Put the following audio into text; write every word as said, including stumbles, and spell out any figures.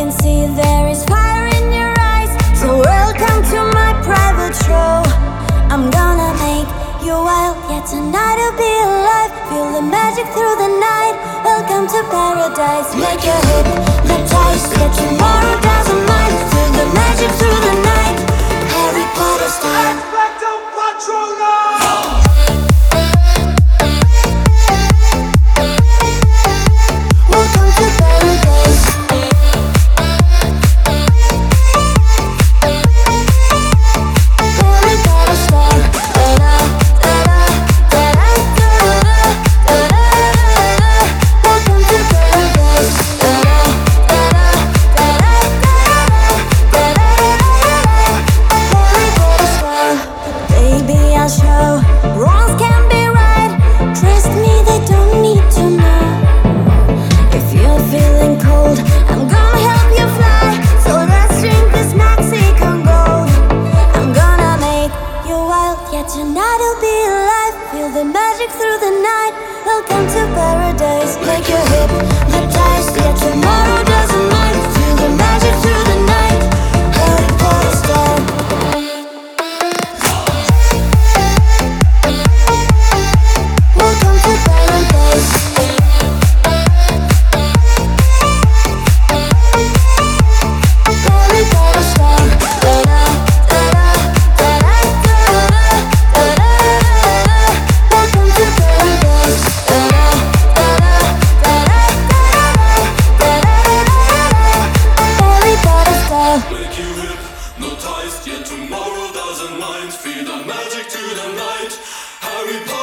can see there is fire in your eyes. So welcome to my private show. I'm gonna make you wild, yeah, tonight I'll be alive. Feel the magic through the night. Welcome to paradise. Make your hypnotize, yeah, tomorrow doesn't mind. Feel the magic through the night. Harry Potter style. Expecto Patronum! Welcome to paradise. Harry Potter style. Da-da, da-da, da-da, da-da, da-da. Welcome to paradise. Da-da, da-da, da-da, da-da, da-da. Harry Potter style. Baby, I'll show. Wrongs can be right. Trust me, they don't need to know. If you're feeling cold, I'm gonna help you fly. So let's drink this Mexican gold. I'm gonna make you wild, yeah, tonight I'll be alive. Feel the magic through the night. Welcome to paradise. Make your hypnotize, yeah, tomorrow doesn't mind. Feel the magic through the night. Harry Potter style. Welcome to paradise. Harry Potter style. Da-da, da-da, da-da, da-da, da-da. Welcome to paradise. Da-da, da-da, da-da, da-da, da-da. Harry Potter style. Make you hypnotized, yet tomorrow doesn't mind. Feel the magic to the night. Harry Potter.